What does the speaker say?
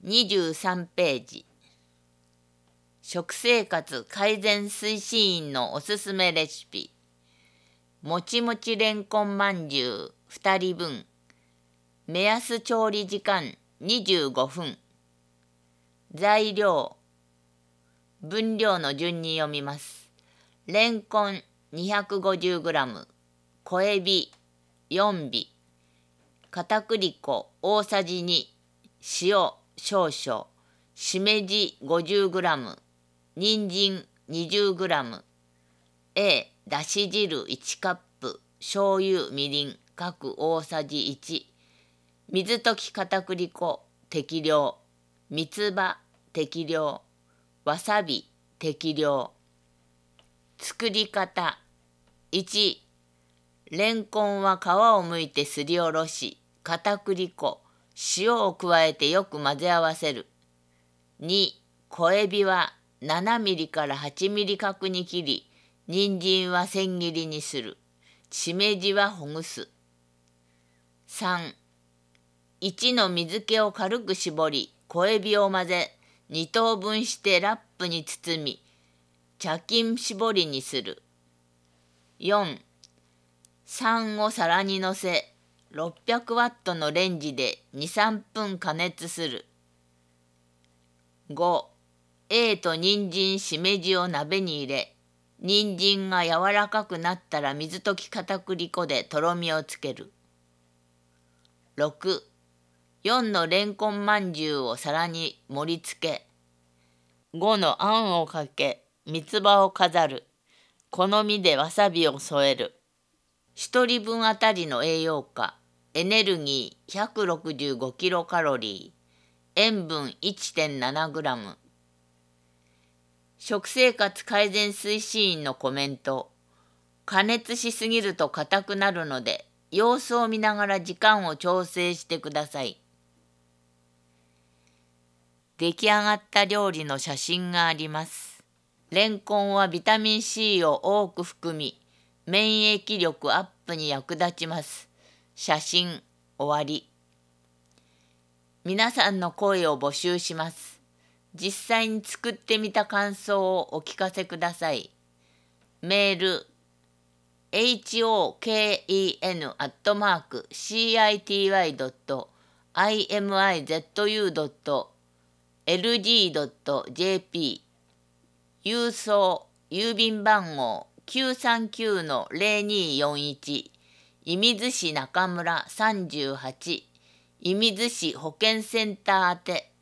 23ページ。食生活改善推進員のおすすめレシピ。もちもちれんこんまんじゅう2人分。目安調理時間25分。材料。分量の順に読みます。れんこん 250g、小エビ4尾、片栗粉大さじ2、塩少々、しめじ 50g、人参 20g、だし汁1カップ、醤油みりん各大さじ1、水溶き片栗粉適量、三つ葉適量、わさび適量。作り方。1、れんこんは皮をむいてすりおろし、片栗粉、塩を加えてよく混ぜ合わせる。2、小エビは7ミリから8ミリ角に切り、人参は千切りにする。しめじはほぐす。3、1の水気を軽く絞り、小エビを混ぜ、2等分してラップに包み、茶巾絞りにする。4、3を皿にのせ、600ワットのレンジで2、3分加熱する。5、と人参しめじを鍋に入れ、人参が柔らかくなったら水溶き片栗粉でとろみをつける。6、4のれんこんまんじゅうを皿に盛り付け、5のあんをかけ、三つ葉を飾る。好みでわさびを添える。1人分あたりの栄養価、エネルギー165キロカロリー、塩分 1.7 グラム。食生活改善推進員のコメント。加熱しすぎると硬くなるので、様子を見ながら時間を調整してください。出来上がった料理の写真があります。れんこんはビタミン C を多く含み、免疫力アップに役立ちます。写真終わり。皆さんの声を募集します。実際に作ってみた感想をお聞かせください。メールhoken@citi.imizu.lg.jp 郵送郵便番号 939-0241 射水市中村38射水市保健センター宛て